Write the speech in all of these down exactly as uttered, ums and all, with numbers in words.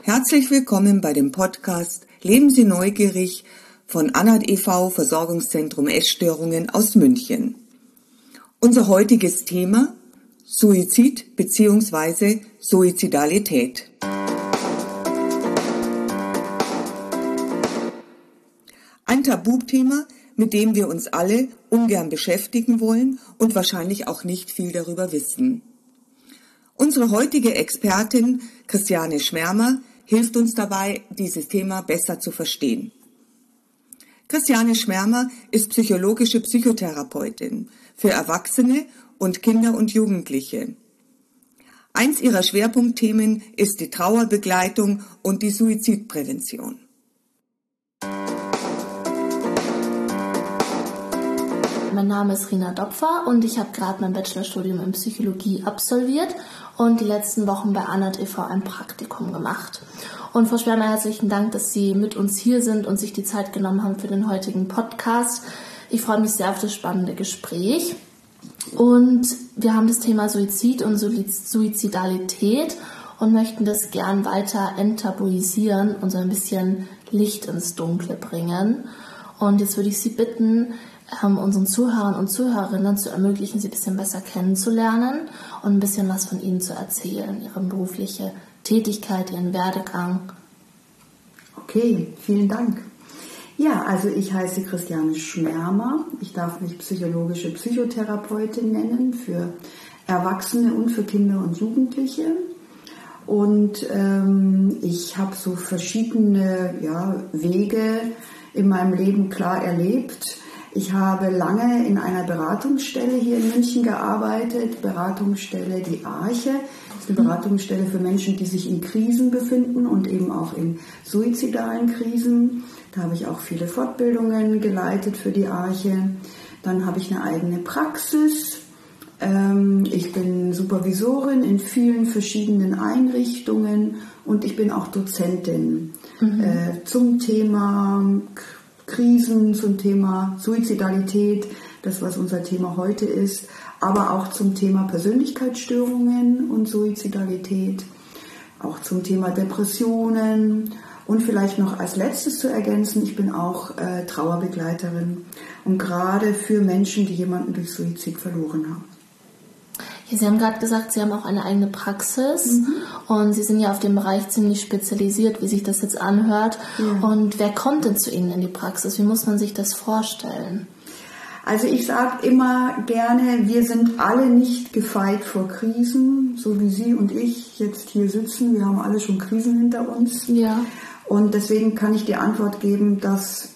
Herzlich willkommen bei dem Podcast Leben Sie neugierig von Anat e V Versorgungszentrum Essstörungen aus München. Unser heutiges Thema: Suizid bzw. Suizidalität. Ein Tabuthema, mit dem wir uns alle ungern beschäftigen wollen und wahrscheinlich auch nicht viel darüber wissen. Unsere heutige Expertin Christiane Schwärmer hilft uns dabei, dieses Thema besser zu verstehen. Christiane Schwärmer ist psychologische Psychotherapeutin für Erwachsene und Kinder und Jugendliche. Eins ihrer Schwerpunktthemen ist die Trauerbegleitung und die Suizidprävention. Mein Name ist Rina Dopfer und ich habe gerade mein Bachelorstudium in Psychologie absolviert und die letzten Wochen bei Anat e V ein Praktikum gemacht. Und Frau Schwärmer, herzlichen Dank, dass Sie mit uns hier sind und sich die Zeit genommen haben für den heutigen Podcast. Ich freue mich sehr auf das spannende Gespräch. Und wir haben das Thema Suizid und Suizidalität und möchten das gern weiter enttabuisieren und so ein bisschen Licht ins Dunkle bringen. Und jetzt würde ich Sie bitten, unseren Zuhörern und Zuhörerinnen zu ermöglichen, sie ein bisschen besser kennenzulernen und ein bisschen was von ihnen zu erzählen, ihre berufliche Tätigkeit, ihren Werdegang. Okay, vielen Dank. Ja, also ich heiße Christiane Schwärmer. Ich darf mich psychologische Psychotherapeutin nennen für Erwachsene und für Kinder und Jugendliche. Und ähm, ich habe so verschiedene ja, Wege in meinem Leben klar erlebt. Ich habe lange in einer Beratungsstelle hier in München gearbeitet, Beratungsstelle Die Arche. Das ist eine Beratungsstelle für Menschen, die sich in Krisen befinden und eben auch in suizidalen Krisen. Da habe ich auch viele Fortbildungen geleitet für Die Arche. Dann habe ich eine eigene Praxis. Ich bin Supervisorin in vielen verschiedenen Einrichtungen und ich bin auch Dozentin mhm. zum Thema Krisen, zum Thema Suizidalität, das was unser Thema heute ist, aber auch zum Thema Persönlichkeitsstörungen und Suizidalität, auch zum Thema Depressionen und vielleicht noch als letztes zu ergänzen, ich bin auch äh, Trauerbegleiterin und gerade für Menschen, die jemanden durch Suizid verloren haben. Ja, Sie haben gerade gesagt, Sie haben auch eine eigene Praxis mhm. und Sie sind ja auf dem Bereich ziemlich spezialisiert, wie sich das jetzt anhört. Ja. Und wer kommt denn zu Ihnen in die Praxis? Wie muss man sich das vorstellen? Also ich sage immer gerne, wir sind alle nicht gefeit vor Krisen, so wie Sie und ich jetzt hier sitzen. Wir haben alle schon Krisen hinter uns. Ja. Und deswegen kann ich die Antwort geben, dass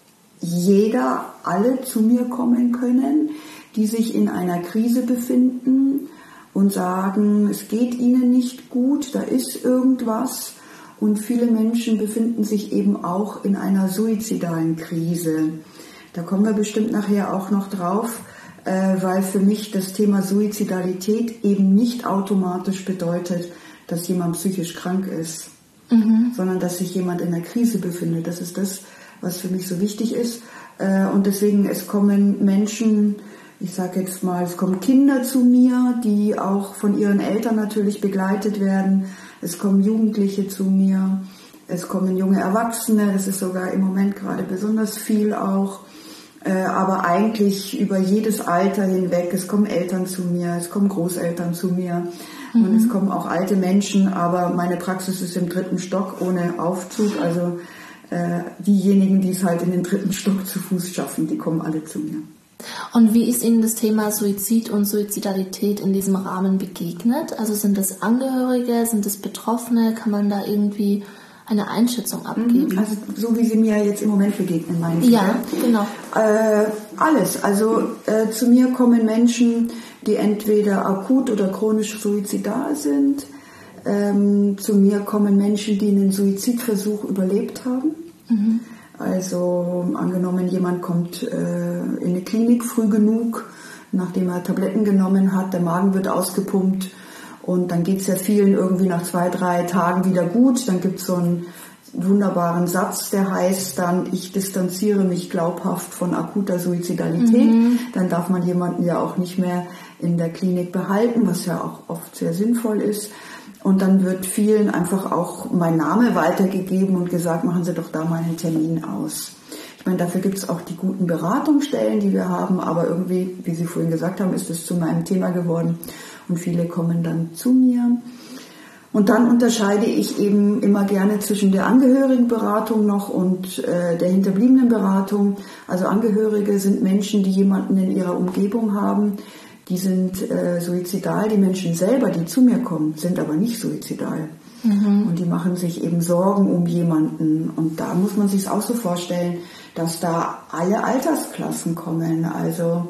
jeder, alle zu mir kommen können, die sich in einer Krise befinden und sagen, es geht ihnen nicht gut, da ist irgendwas. Und viele Menschen befinden sich eben auch in einer suizidalen Krise. Da kommen wir bestimmt nachher auch noch drauf, weil für mich das Thema Suizidalität eben nicht automatisch bedeutet, dass jemand psychisch krank ist, mhm. sondern dass sich jemand in einer Krise befindet. Das ist das, was für mich so wichtig ist. Und deswegen, es kommen Menschen, ich sage jetzt mal, es kommen Kinder zu mir, die auch von ihren Eltern natürlich begleitet werden. Es kommen Jugendliche zu mir. Es kommen junge Erwachsene. Das ist sogar im Moment gerade besonders viel auch. Aber eigentlich über jedes Alter hinweg. Es kommen Eltern zu mir, es kommen Großeltern zu mir. Mhm. Und es kommen auch alte Menschen. Aber meine Praxis ist im dritten Stock ohne Aufzug. Also äh, diejenigen, die es halt in den dritten Stock zu Fuß schaffen, die kommen alle zu mir. Und wie ist Ihnen das Thema Suizid und Suizidalität in diesem Rahmen begegnet? Also sind das Angehörige, sind das Betroffene? Kann man da irgendwie eine Einschätzung abgeben? Also so wie Sie mir jetzt im Moment begegnen, meinen Sie? Ja, genau. Äh, alles. Also äh, zu mir kommen Menschen, die entweder akut oder chronisch suizidal sind. Ähm, zu mir kommen Menschen, die einen Suizidversuch überlebt haben. Mhm. Also angenommen, jemand kommt äh, in eine Klinik früh genug, nachdem er Tabletten genommen hat, der Magen wird ausgepumpt und dann geht es ja vielen irgendwie nach zwei, drei Tagen wieder gut. Dann gibt es so ein wunderbaren Satz, der heißt dann, ich distanziere mich glaubhaft von akuter Suizidalität. Mhm. Dann darf man jemanden ja auch nicht mehr in der Klinik behalten, was ja auch oft sehr sinnvoll ist. Und dann wird vielen einfach auch mein Name weitergegeben und gesagt, machen Sie doch da mal einen Termin aus. Ich meine, dafür gibt es auch die guten Beratungsstellen, die wir haben, aber irgendwie, wie Sie vorhin gesagt haben, ist es zu meinem Thema geworden und viele kommen dann zu mir. Und dann unterscheide ich eben immer gerne zwischen der Angehörigenberatung noch und äh, der Hinterbliebenenberatung. Also Angehörige sind Menschen, die jemanden in ihrer Umgebung haben, die sind äh, suizidal. Die Menschen selber, die zu mir kommen, sind aber nicht suizidal. Mhm. Und die machen sich eben Sorgen um jemanden. Und da muss man sich es auch so vorstellen, dass da alle Altersklassen kommen. Also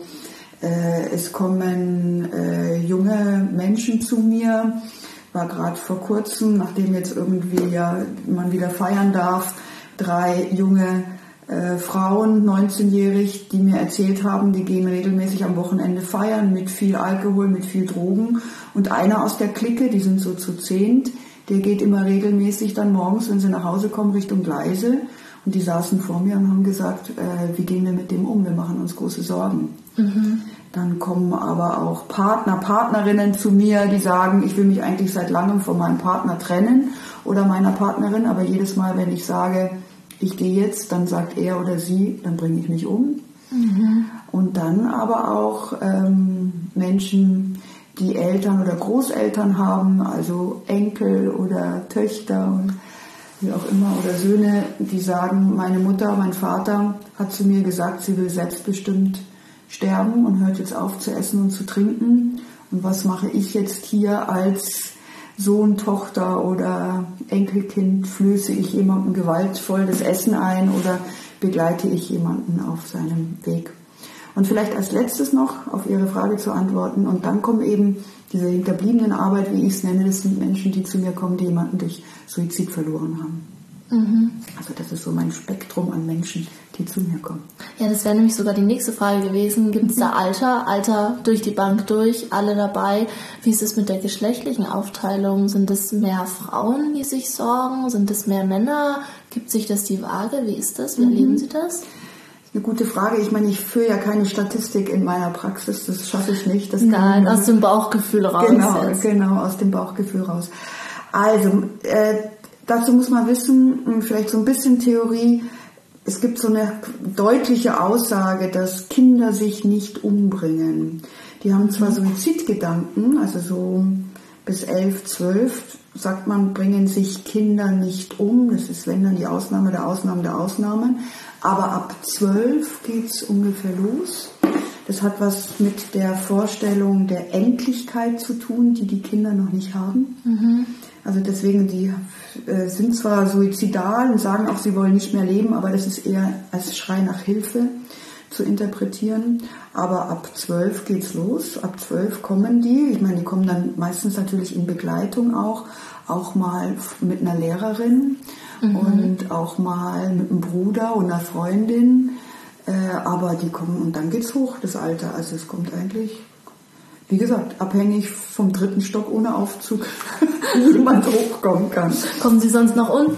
äh, es kommen äh, junge Menschen zu mir. War gerade vor kurzem, nachdem jetzt irgendwie ja man wieder feiern darf, drei junge äh, Frauen, neunzehnjährig, die mir erzählt haben, die gehen regelmäßig am Wochenende feiern mit viel Alkohol, mit viel Drogen. Und einer aus der Clique, die sind so zu zehnt, der geht immer regelmäßig dann morgens, wenn sie nach Hause kommen, Richtung Gleise. Und die saßen vor mir und haben gesagt, äh, wie gehen wir mit dem um? Wir machen uns große Sorgen. Mhm. Dann kommen aber auch Partner, Partnerinnen zu mir, die sagen, ich will mich eigentlich seit langem von meinem Partner trennen oder meiner Partnerin, aber jedes Mal, wenn ich sage, ich gehe jetzt, dann sagt er oder sie, dann bringe ich mich um. Mhm. Und dann aber auch ähm, Menschen, die Eltern oder Großeltern haben, also Enkel oder Töchter und wie auch immer, oder Söhne, die sagen, meine Mutter, mein Vater hat zu mir gesagt, sie will selbstbestimmt sterben und hört jetzt auf zu essen und zu trinken. Und was mache ich jetzt hier als Sohn, Tochter oder Enkelkind? Flöße ich jemandem gewaltvoll das Essen ein oder begleite ich jemanden auf seinem Weg? Und vielleicht als letztes noch auf Ihre Frage zu antworten. Und dann kommt eben diese Hinterbliebenenarbeit, wie ich es nenne. Das sind Menschen, die zu mir kommen, die jemanden durch Suizid verloren haben. Mhm. Also das ist so mein Spektrum an Menschen, die zu mir kommen. Ja, das wäre nämlich sogar die nächste Frage gewesen. Gibt es da Alter? Alter durch die Bank durch, alle dabei? Wie ist es mit der geschlechtlichen Aufteilung? Sind es mehr Frauen, die sich sorgen? Sind es mehr Männer? Gibt sich das die Waage? Wie ist das? Wie mhm. erleben Sie das? Eine gute Frage. Ich meine, ich führe ja keine Statistik in meiner Praxis. Das schaffe ich nicht. Das Nein, aus dem Bauchgefühl raus. Genau, jetzt. genau, aus dem Bauchgefühl raus. Also, äh, dazu muss man wissen, vielleicht so ein bisschen Theorie, es gibt so eine deutliche Aussage, dass Kinder sich nicht umbringen. Die haben zwar Suizidgedanken, also so bis elf, zwölf, sagt man, bringen sich Kinder nicht um. Das ist, wenn dann die Ausnahme der Ausnahme der Ausnahmen. Aber ab zwölf geht es ungefähr los. Das hat was mit der Vorstellung der Endlichkeit zu tun, die die Kinder noch nicht haben. Mhm. Also deswegen, die äh, sind zwar suizidal und sagen auch, sie wollen nicht mehr leben, aber das ist eher als Schrei nach Hilfe zu interpretieren. Aber ab zwölf geht's los. Ab zwölf kommen die. Ich meine, die kommen dann meistens natürlich in Begleitung auch, auch mal mit einer Lehrerin mhm. und auch mal mit einem Bruder und einer Freundin. Äh, aber die kommen und dann geht's hoch, das Alter. Also es kommt eigentlich, wie gesagt, abhängig vom dritten Stock ohne Aufzug, wie jemand hochkommen kann. Kommen Sie sonst nach unten?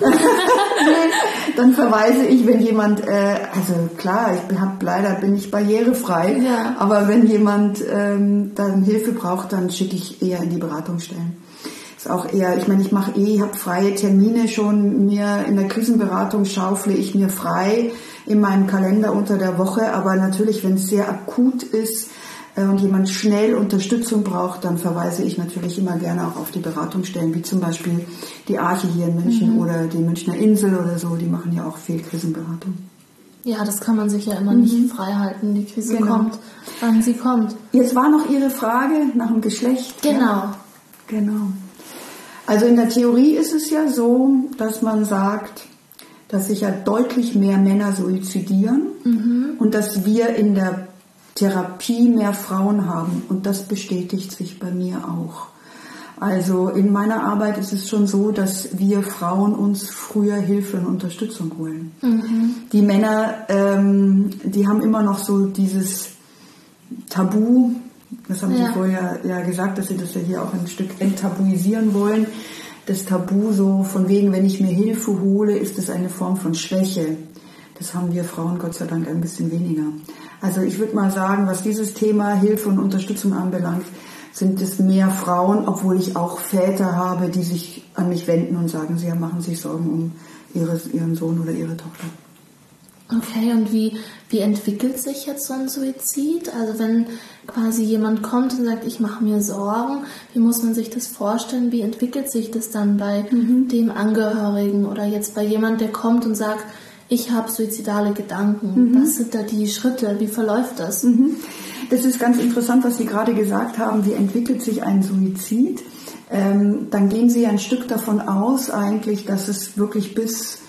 Nee, dann verweise ich, wenn jemand, äh, also klar, ich hab, leider bin ich barrierefrei, ja. aber wenn jemand ähm, dann Hilfe braucht, dann schicke ich eher in die Beratungsstellen. Ist auch eher, ich meine, ich mache eh, ich habe freie Termine schon, mir in der Krisenberatung schaufle ich mir frei in meinem Kalender unter der Woche, aber natürlich, wenn es sehr akut ist, und jemand schnell Unterstützung braucht, dann verweise ich natürlich immer gerne auch auf die Beratungsstellen, wie zum Beispiel die Arche hier in München mhm. oder die Münchner Insel oder so, die machen ja auch viel Krisenberatung. Ja, das kann man sich ja immer mhm. nicht frei halten. Die Krise genau. kommt, wann sie kommt. Jetzt war noch Ihre Frage nach dem Geschlecht. Genau. Ja? Genau. Also in der Theorie ist es ja so, dass man sagt, dass sich ja deutlich mehr Männer suizidieren mhm. und dass wir in der Therapie mehr Frauen haben und das bestätigt sich bei mir auch. Also in meiner Arbeit ist es schon so, dass wir Frauen uns früher Hilfe und Unterstützung holen. Mhm. Die Männer, ähm, die haben immer noch so dieses Tabu, das haben ja. Sie vorher ja gesagt, dass sie das ja hier auch ein Stück enttabuisieren wollen. das Tabu so von wegen, wenn ich mir Hilfe hole, ist es eine Form von Schwäche. Das haben wir Frauen Gott sei Dank ein bisschen weniger. Also ich würde mal sagen, was dieses Thema Hilfe und Unterstützung anbelangt, sind es mehr Frauen, obwohl ich auch Väter habe, die sich an mich wenden und sagen, sie machen sich Sorgen um ihre, ihren Sohn oder ihre Tochter. Okay, und wie, wie entwickelt sich jetzt so ein Suizid? Also wenn quasi jemand kommt und sagt, ich mache mir Sorgen, wie muss man sich das vorstellen? Wie entwickelt sich das dann bei mhm. dem Angehörigen oder jetzt bei jemand, der kommt und sagt, ich habe suizidale Gedanken? Mhm. Was sind da die Schritte? Wie verläuft das? Mhm. Das ist ganz interessant, was Sie gerade gesagt haben. Wie entwickelt sich ein Suizid? Ähm, dann gehen Sie ein Stück davon aus, eigentlich, dass es wirklich bis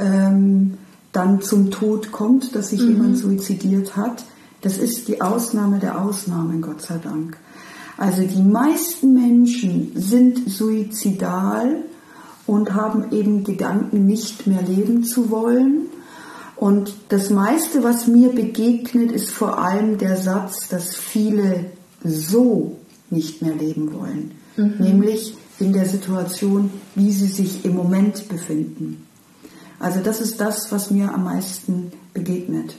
ähm, dann zum Tod kommt, dass sich mhm. jemand suizidiert hat. Das ist die Ausnahme der Ausnahmen, Gott sei Dank. Also die meisten Menschen sind suizidal und haben eben Gedanken, nicht mehr leben zu wollen. Und das meiste, was mir begegnet, ist vor allem der Satz, dass viele so nicht mehr leben wollen. Mhm. Nämlich in der Situation, wie sie sich im Moment befinden. Also das ist das, was mir am meisten begegnet.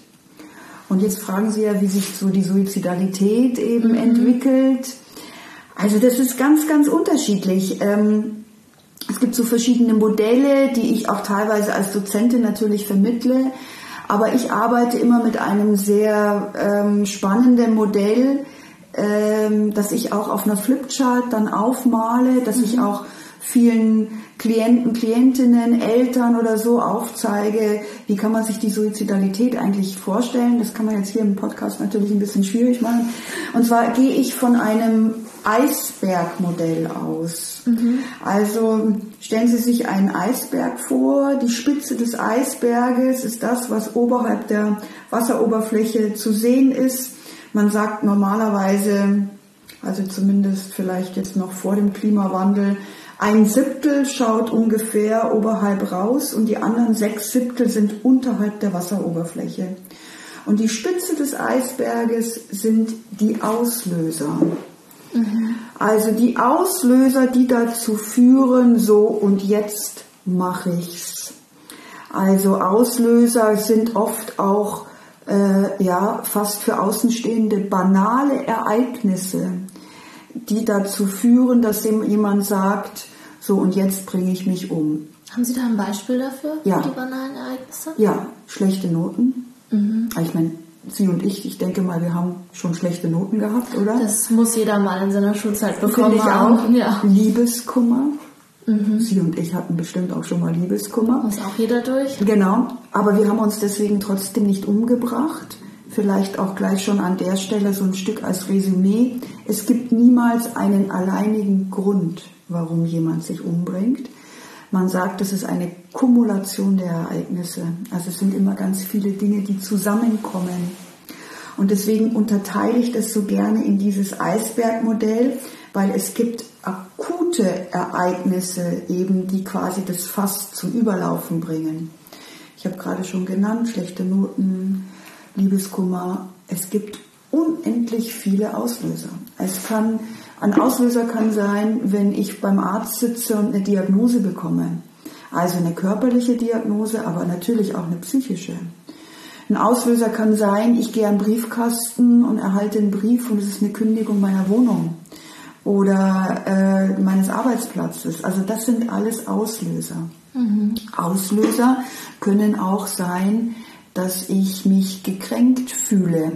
Und jetzt fragen Sie ja, wie sich so die Suizidalität eben mhm. entwickelt. Also das ist ganz, ganz unterschiedlich. Ähm, es gibt so verschiedene Modelle, die ich auch teilweise als Dozentin natürlich vermittle. Aber ich arbeite immer mit einem sehr ähm, spannenden Modell, ähm, das ich auch auf einer Flipchart dann aufmale, dass mhm. ich auch vielen Klienten, Klientinnen, Eltern oder so aufzeige, wie kann man sich die Suizidalität eigentlich vorstellen. Das kann man jetzt hier im Podcast natürlich ein bisschen schwierig machen. Und zwar gehe ich von einem Eisbergmodell aus. Mhm. Also stellen Sie sich einen Eisberg vor. Die Spitze des Eisberges ist das, was oberhalb der Wasseroberfläche zu sehen ist. Man sagt normalerweise, also zumindest vielleicht jetzt noch vor dem Klimawandel, ein Siebtel schaut ungefähr oberhalb raus und die anderen sechs Siebtel sind unterhalb der Wasseroberfläche. Und die Spitze des Eisberges sind die Auslöser. Mhm. Also die Auslöser, die dazu führen, so und jetzt mache ich's. Also Auslöser sind oft auch äh, ja fast für Außenstehende banale Ereignisse, die dazu führen, dass jemand sagt, so und jetzt bringe ich mich um. Haben Sie da ein Beispiel dafür, ja. für die banalen Ereignisse? Ja, schlechte Noten. Mhm. Ich meine, Sie und ich, ich denke mal, wir haben schon schlechte Noten gehabt, oder? Das muss jeder mal in seiner Schulzeit bekommen ich haben. Auch. Ja. Liebeskummer. Mhm. Sie und ich hatten bestimmt auch schon mal Liebeskummer. Muss auch jeder durch. Genau, aber wir haben uns deswegen trotzdem nicht umgebracht. Vielleicht auch gleich schon an der Stelle so ein Stück als Resümee. Es gibt niemals einen alleinigen Grund, warum jemand sich umbringt. Man sagt, es ist eine Kumulation der Ereignisse. Also es sind immer ganz viele Dinge, die zusammenkommen. Und deswegen unterteile ich das so gerne in dieses Eisbergmodell, weil es gibt akute Ereignisse eben, die quasi das Fass zum Überlaufen bringen. Ich habe gerade schon genannt, schlechte Noten, Liebeskummer. Es gibt unendlich viele Auslöser. Es kann, ein Auslöser kann sein, wenn ich beim Arzt sitze und eine Diagnose bekomme. Also eine körperliche Diagnose, aber natürlich auch eine psychische. Ein Auslöser kann sein, ich gehe an den Briefkasten und erhalte einen Brief und es ist eine Kündigung meiner Wohnung oder äh, meines Arbeitsplatzes. Also das sind alles Auslöser. Mhm. Auslöser können auch sein, dass ich mich gekränkt fühle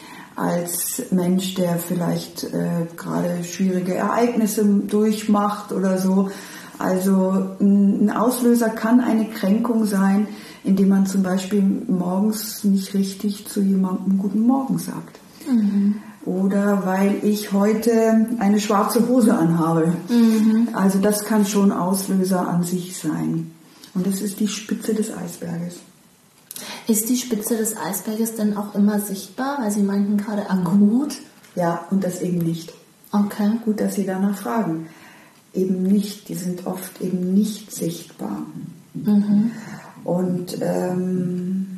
als Mensch, der vielleicht äh, gerade schwierige Ereignisse durchmacht oder so. Also ein Auslöser kann eine Kränkung sein, indem man zum Beispiel morgens nicht richtig zu jemandem Guten Morgen sagt. Mhm. Oder weil ich heute eine schwarze Hose anhabe. Mhm. Also das kann schon Auslöser an sich sein. Und das ist die Spitze des Eisberges. Ist die Spitze des Eisberges denn auch immer sichtbar? Weil Sie meinten gerade akut. Ja, und das eben nicht. Okay. Gut, dass Sie danach fragen. Eben nicht, die sind oft eben nicht sichtbar. Mhm. Und ähm,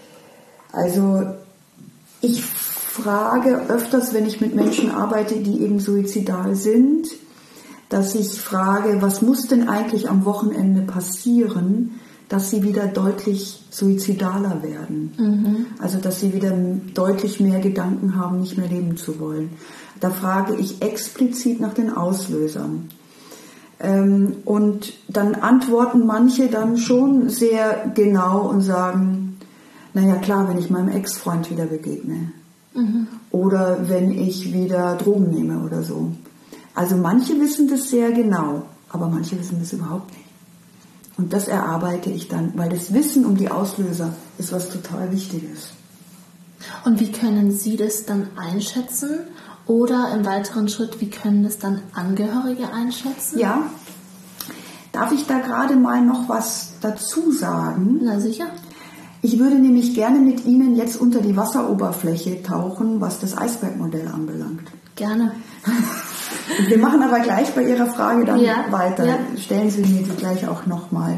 also ich frage öfters, wenn ich mit Menschen arbeite, die eben suizidal sind, dass ich frage, was muss denn eigentlich am Wochenende passieren, dass sie wieder deutlich suizidaler werden. Mhm. Also dass sie wieder deutlich mehr Gedanken haben, nicht mehr leben zu wollen. Da frage ich explizit nach den Auslösern. Ähm, und dann antworten manche dann schon sehr genau und sagen, naja klar, wenn ich meinem Ex-Freund wieder begegne. Mhm. Oder wenn ich wieder Drogen nehme oder so. Also manche wissen das sehr genau, aber manche wissen das überhaupt nicht. Und das erarbeite ich dann, weil das Wissen um die Auslöser ist was total Wichtiges. Und wie können Sie das dann einschätzen? Oder im weiteren Schritt, wie können das dann Angehörige einschätzen? Ja, darf ich da gerade mal noch was dazu sagen? Na sicher. Ich würde nämlich gerne mit Ihnen jetzt unter die Wasseroberfläche tauchen, was das Eisbergmodell anbelangt. Gerne. Wir machen aber gleich bei Ihrer Frage dann ja, weiter. Ja. Stellen Sie mir die gleich auch nochmal.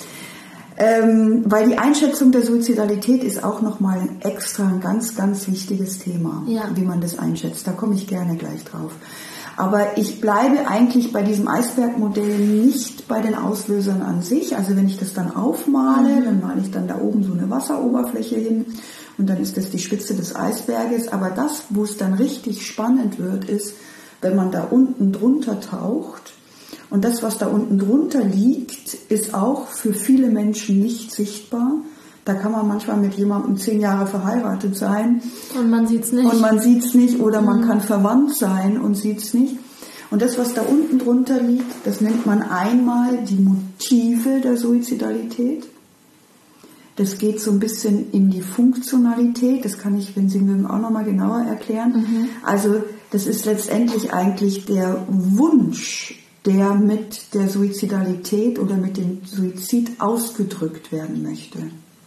Ähm, weil die Einschätzung der Suizidalität ist auch nochmal ein extra, ein ganz, ganz wichtiges Thema, ja. wie man das einschätzt. Da komme ich gerne gleich drauf. Aber ich bleibe eigentlich bei diesem Eisbergmodell nicht bei den Auslösern an sich. Also wenn ich das dann aufmale, mhm. dann male ich dann da oben so eine Wasseroberfläche hin und dann ist das die Spitze des Eisberges. Aber das, wo es dann richtig spannend wird, ist, wenn man da unten drunter taucht. Und das, was da unten drunter liegt, ist auch für viele Menschen nicht sichtbar. Da kann man manchmal mit jemandem zehn Jahre verheiratet sein. Und man sieht's nicht. Und man sieht's nicht. Oder man kann verwandt sein und sieht's nicht. Und das, was da unten drunter liegt, das nennt man einmal die Motive der Suizidalität. Das geht so ein bisschen in die Funktionalität. Das kann ich, wenn Sie mögen, auch nochmal genauer erklären. Mhm. Also das ist letztendlich eigentlich der Wunsch, der mit der Suizidalität oder mit dem Suizid ausgedrückt werden möchte.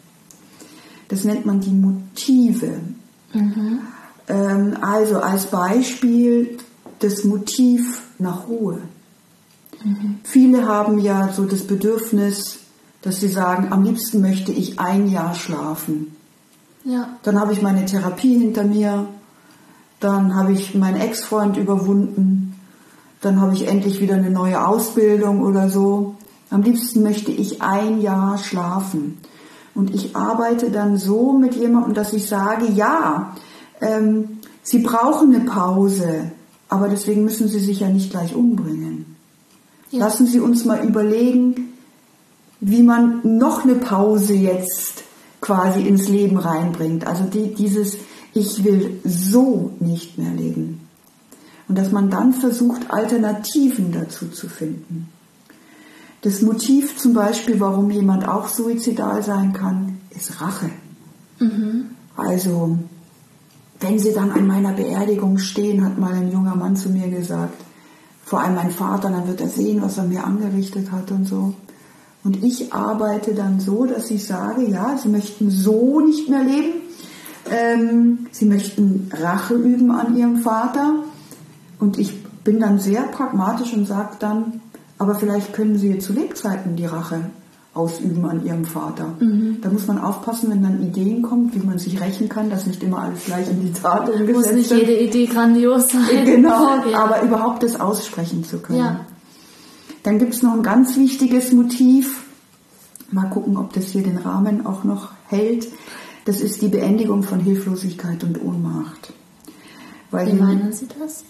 Das nennt man die Motive. Mhm. Ähm, also als Beispiel das Motiv nach Ruhe. Mhm. Viele haben ja so das Bedürfnis, dass sie sagen, am liebsten möchte ich ein Jahr schlafen. Ja. Dann habe ich meine Therapie hinter mir, dann habe ich meinen Ex-Freund überwunden, dann habe ich endlich wieder eine neue Ausbildung oder so. Am liebsten möchte ich ein Jahr schlafen. Und ich arbeite dann so mit jemandem, dass ich sage, ja, ähm, Sie brauchen eine Pause, aber deswegen müssen Sie sich ja nicht gleich umbringen. Ja. Lassen Sie uns mal überlegen, wie man noch eine Pause jetzt quasi ins Leben reinbringt. Also die, dieses, ich will so nicht mehr leben. Und dass man dann versucht, Alternativen dazu zu finden. Das Motiv zum Beispiel, warum jemand auch suizidal sein kann, ist Rache. Mhm. Also, wenn Sie dann an meiner Beerdigung stehen, hat mal ein junger Mann zu mir gesagt, vor allem mein Vater, dann wird er sehen, was er mir angerichtet hat und so. Und ich arbeite dann so, dass ich sage, ja, Sie möchten so nicht mehr leben. Ähm, Sie möchten Rache üben an Ihrem Vater. Und ich bin dann sehr pragmatisch und sage dann, aber vielleicht können Sie zu Lebzeiten die Rache ausüben an Ihrem Vater. Mhm. Da muss man aufpassen, wenn dann Ideen kommen, wie man sich rächen kann, dass nicht immer alles gleich in die Tat umgesetzt wird. Muss nicht jede Idee grandios sein. Genau, ja. Aber überhaupt das aussprechen zu können. Ja. Dann gibt es noch ein ganz wichtiges Motiv. Mal gucken, ob das hier den Rahmen auch noch hält. Das ist die Beendigung von Hilflosigkeit und Ohnmacht. Weil Wie meinen Sie das?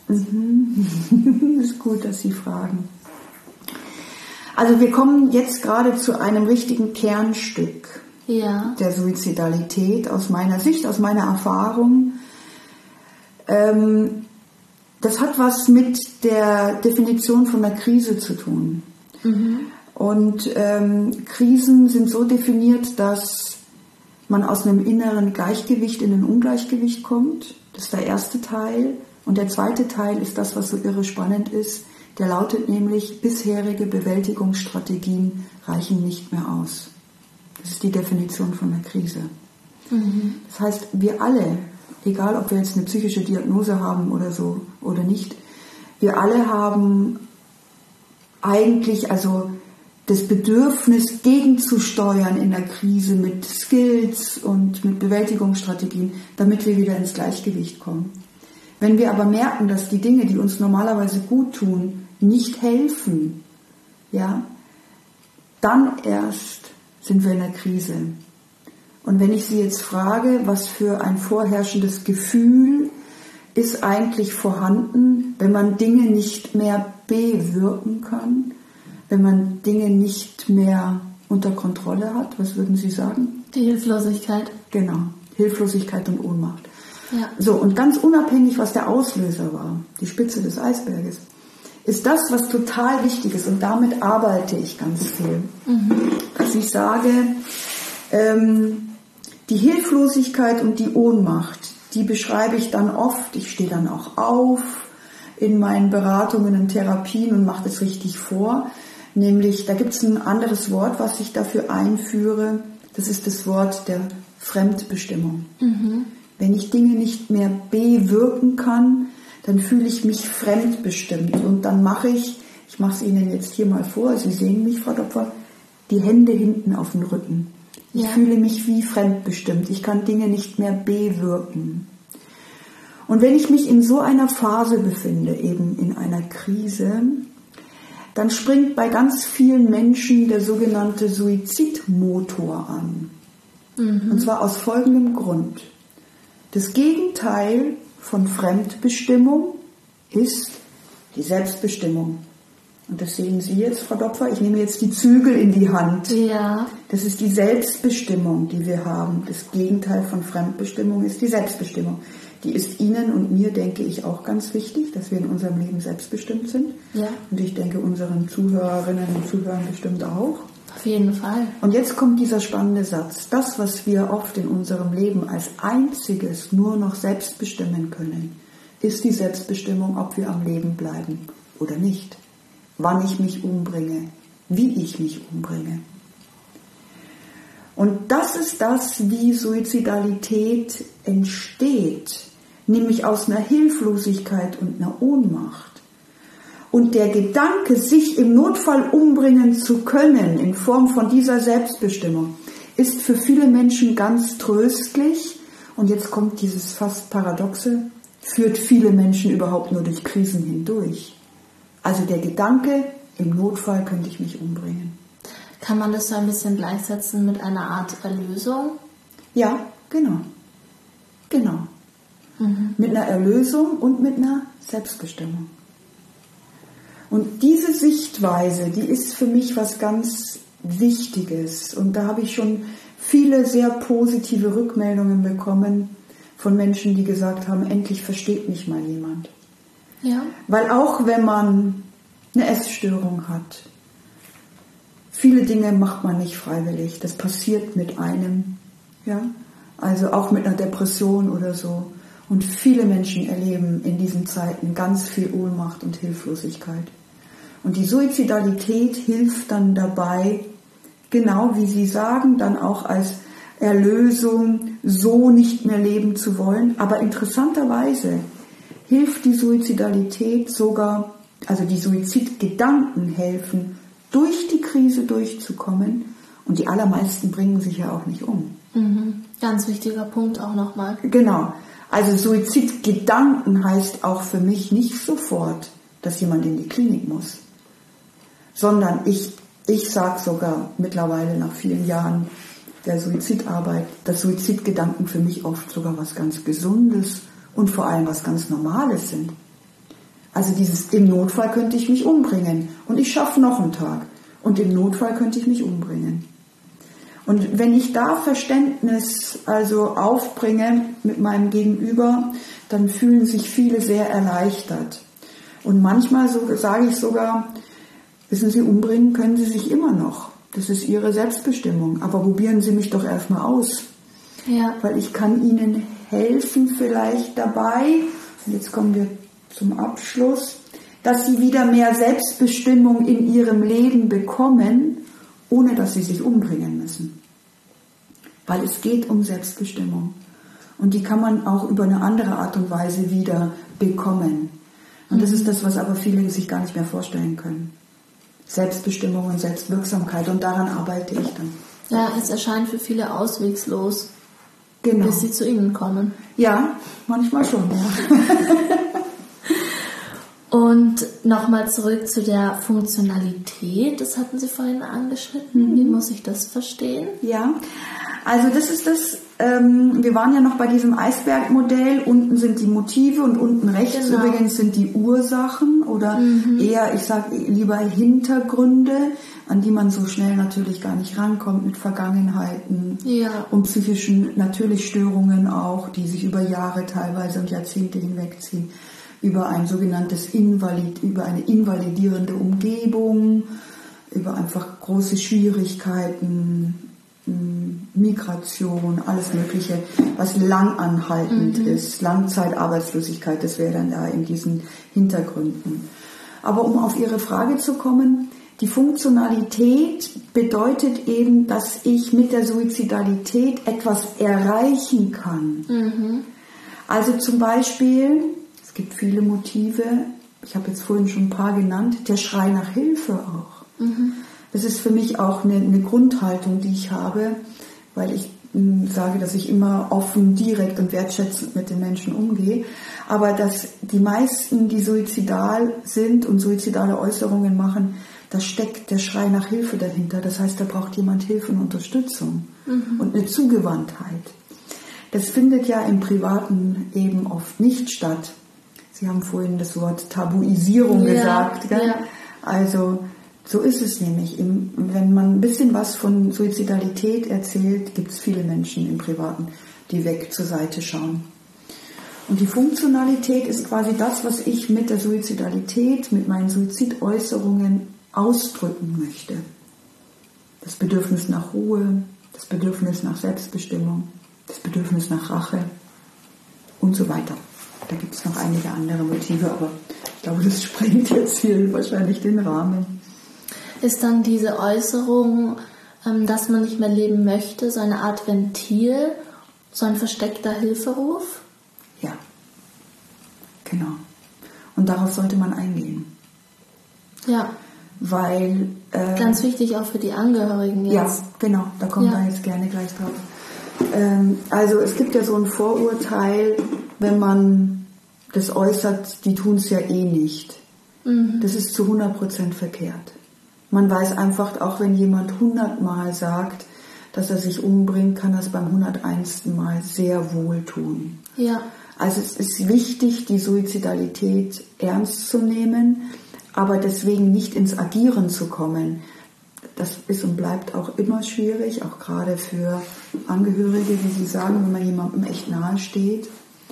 Mhm. Ist gut, dass Sie fragen. Also wir kommen jetzt gerade zu einem richtigen Kernstück ja. der Suizidalität aus meiner Sicht, aus meiner Erfahrung. Ähm, das hat was mit der Definition von der Krise zu tun. Mhm. Und ähm, Krisen sind so definiert, dass man aus einem inneren Gleichgewicht in ein Ungleichgewicht kommt. Das ist der erste Teil. Und der zweite Teil ist das, was so irre spannend ist. Der lautet nämlich, bisherige Bewältigungsstrategien reichen nicht mehr aus. Das ist die Definition von der Krise. Mhm. Das heißt, wir alle, egal ob wir jetzt eine psychische Diagnose haben oder so oder nicht, wir alle haben eigentlich also das Bedürfnis gegenzusteuern in der Krise mit Skills und mit Bewältigungsstrategien, damit wir wieder ins Gleichgewicht kommen. Wenn wir aber merken, dass die Dinge, die uns normalerweise gut tun, nicht helfen, ja, dann erst sind wir in der Krise. Und wenn ich Sie jetzt frage, was für ein vorherrschendes Gefühl ist eigentlich vorhanden, wenn man Dinge nicht mehr bewirken kann, wenn man Dinge nicht mehr unter Kontrolle hat, was würden Sie sagen? Die Hilflosigkeit. Genau, Hilflosigkeit und Ohnmacht. Ja. So, und ganz unabhängig, was der Auslöser war, die Spitze des Eisberges, ist das, was total wichtig ist, und damit arbeite ich ganz viel, mhm. dass ich sage, ähm, die Hilflosigkeit und die Ohnmacht, die beschreibe ich dann oft, ich stehe dann auch auf in meinen Beratungen und Therapien und mache das richtig vor, nämlich, da gibt es ein anderes Wort, was ich dafür einführe, das ist das Wort der Fremdbestimmung. Mhm. Wenn ich Dinge nicht mehr bewirken kann, dann fühle ich mich fremdbestimmt. Und dann mache ich, ich mache es Ihnen jetzt hier mal vor, Sie sehen mich, Frau Dopfer, die Hände hinten auf den Rücken. Ich ja. fühle mich wie fremdbestimmt. Ich kann Dinge nicht mehr bewirken. Und wenn ich mich in so einer Phase befinde, eben in einer Krise, dann springt bei ganz vielen Menschen der sogenannte Suizidmotor an. Mhm. Und zwar aus folgendem Grund. Das Gegenteil von Fremdbestimmung ist die Selbstbestimmung. Und das sehen Sie jetzt, Frau Dopfer. Ich nehme jetzt die Zügel in die Hand. Ja. Das ist die Selbstbestimmung, die wir haben. Das Gegenteil von Fremdbestimmung ist die Selbstbestimmung. Die ist Ihnen und mir, denke ich, auch ganz wichtig, dass wir in unserem Leben selbstbestimmt sind. Ja. Und ich denke, unseren Zuhörerinnen und Zuhörern bestimmt auch. Auf jeden Fall. Und jetzt kommt dieser spannende Satz. Das, was wir oft in unserem Leben als einziges nur noch selbst bestimmen können, ist die Selbstbestimmung, ob wir am Leben bleiben oder nicht. Wann ich mich umbringe, wie ich mich umbringe. Und das ist das, wie Suizidalität entsteht, nämlich aus einer Hilflosigkeit und einer Ohnmacht. Und der Gedanke, sich im Notfall umbringen zu können, in Form von dieser Selbstbestimmung, ist für viele Menschen ganz tröstlich. Und jetzt kommt dieses fast Paradoxe, führt viele Menschen überhaupt nur durch Krisen hindurch. Also der Gedanke, im Notfall könnte ich mich umbringen. Kann man das so ein bisschen gleichsetzen mit einer Art Erlösung? Ja, genau. Genau. Mhm. Mit einer Erlösung und mit einer Selbstbestimmung. Und diese Sichtweise, die ist für mich was ganz Wichtiges. Und da habe ich schon viele sehr positive Rückmeldungen bekommen von Menschen, die gesagt haben, endlich versteht mich mal jemand. Ja. Weil auch wenn man eine Essstörung hat, viele Dinge macht man nicht freiwillig. Das passiert mit einem. Ja? Also auch mit einer Depression oder so. Und viele Menschen erleben in diesen Zeiten ganz viel Ohnmacht und Hilflosigkeit. Und die Suizidalität hilft dann dabei, genau wie Sie sagen, dann auch als Erlösung, so nicht mehr leben zu wollen. Aber interessanterweise hilft die Suizidalität sogar, also die Suizidgedanken helfen, durch die Krise durchzukommen. Und die allermeisten bringen sich ja auch nicht um. Mhm. Ganz wichtiger Punkt auch nochmal. Genau. Also Suizidgedanken heißt auch für mich nicht sofort, dass jemand in die Klinik muss. Sondern ich, ich sage sogar mittlerweile nach vielen Jahren der Suizidarbeit, dass Suizidgedanken für mich oft sogar was ganz Gesundes und vor allem was ganz Normales sind. Also dieses, im Notfall könnte ich mich umbringen und ich schaffe noch einen Tag und im Notfall könnte ich mich umbringen. Und wenn ich da Verständnis also aufbringe mit meinem Gegenüber, dann fühlen sich viele sehr erleichtert. Und manchmal so, sage ich sogar, wissen Sie, umbringen können Sie sich immer noch. Das ist Ihre Selbstbestimmung. Aber probieren Sie mich doch erstmal aus. Ja. Weil ich kann Ihnen helfen vielleicht dabei, und jetzt kommen wir zum Abschluss, dass Sie wieder mehr Selbstbestimmung in Ihrem Leben bekommen, ohne dass Sie sich umbringen müssen. Weil es geht um Selbstbestimmung. Und die kann man auch über eine andere Art und Weise wieder bekommen. Und das ist das, was aber viele sich gar nicht mehr vorstellen können. Selbstbestimmung und Selbstwirksamkeit. Und daran arbeite ich dann. Ja, es erscheint für viele auswegslos. genau. bis sie zu Ihnen kommen. Ja, manchmal schon, ja. Und nochmal zurück zu der Funktionalität, das hatten Sie vorhin angeschnitten. Mhm. Wie muss ich das verstehen? Ja, also das ist das, ähm, wir waren ja noch bei diesem Eisbergmodell, unten sind die Motive und unten rechts genau. übrigens sind die Ursachen oder mhm. eher, ich sage lieber Hintergründe, an die man so schnell natürlich gar nicht rankommt mit Vergangenheiten ja. und psychischen natürlich Störungen auch, die sich über Jahre teilweise und Jahrzehnte hinwegziehen. Über ein sogenanntes Invalid, über eine invalidierende Umgebung, über einfach große Schwierigkeiten, Migration, alles Mögliche, was langanhaltend mhm. ist. Langzeitarbeitslosigkeit, das wäre dann da in diesen Hintergründen. Aber um auf Ihre Frage zu kommen, die Funktionalität bedeutet eben, dass ich mit der Suizidalität etwas erreichen kann. Mhm. Also zum Beispiel, es gibt viele Motive, ich habe jetzt vorhin schon ein paar genannt, der Schrei nach Hilfe auch. Mhm. Das ist für mich auch eine, eine Grundhaltung, die ich habe, weil ich mh, sage, dass ich immer offen, direkt und wertschätzend mit den Menschen umgehe. Aber dass die meisten, die suizidal sind und suizidale Äußerungen machen, da steckt der Schrei nach Hilfe dahinter. Das heißt, da braucht jemand Hilfe und Unterstützung mhm. und eine Zugewandtheit. Das findet ja im Privaten eben oft nicht statt. Sie haben vorhin das Wort Tabuisierung ja, gesagt. Gell? Ja. Also so ist es nämlich. Wenn man ein bisschen was von Suizidalität erzählt, gibt es viele Menschen im Privaten, die weg zur Seite schauen. Und die Funktionalität ist quasi das, was ich mit der Suizidalität, mit meinen Suizidäußerungen ausdrücken möchte. Das Bedürfnis nach Ruhe, das Bedürfnis nach Selbstbestimmung, das Bedürfnis nach Rache und so weiter. Da gibt es noch einige andere Motive, aber ich glaube, das sprengt jetzt hier wahrscheinlich den Rahmen. Ist dann diese Äußerung, dass man nicht mehr leben möchte, so eine Art Ventil, so ein versteckter Hilferuf? Ja, genau. Und darauf sollte man eingehen. Ja. Weil... Äh, Ganz wichtig auch für die Angehörigen jetzt. Ja, genau, da kommen ja. wir jetzt gerne gleich drauf. Ähm, also es gibt ja so ein Vorurteil, wenn man das äußert, die tun es ja eh nicht. Mhm. Das ist zu hundert Prozent verkehrt. Man weiß einfach, auch wenn jemand hundertmal sagt, dass er sich umbringt, kann er es beim hunderteinsten Mal sehr wohl tun. Ja. Also es ist wichtig, die Suizidalität ernst zu nehmen, aber deswegen nicht ins Agieren zu kommen. Das ist und bleibt auch immer schwierig, auch gerade für Angehörige, wie Sie sagen, wenn man jemandem echt nahe steht.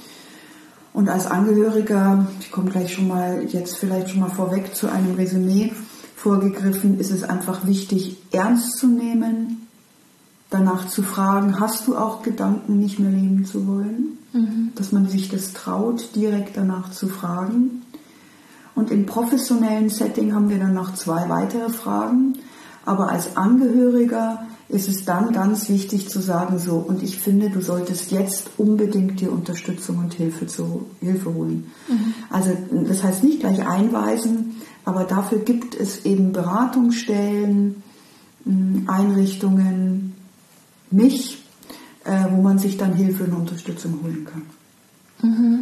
Und als Angehöriger, ich komme gleich schon mal, jetzt vielleicht schon mal vorweg zu einem Resümee vorgegriffen, ist es einfach wichtig, ernst zu nehmen, danach zu fragen, hast du auch Gedanken, nicht mehr leben zu wollen? Mhm. Dass man sich das traut, direkt danach zu fragen. Und im professionellen Setting haben wir dann noch zwei weitere Fragen. Aber als Angehöriger ist es dann ganz wichtig zu sagen, so, und ich finde, du solltest jetzt unbedingt dir Unterstützung und Hilfe, zu, Hilfe holen. Mhm. Also das heißt nicht gleich einweisen, aber dafür gibt es eben Beratungsstellen, Einrichtungen, mich, äh, wo man sich dann Hilfe und Unterstützung holen kann. Mhm.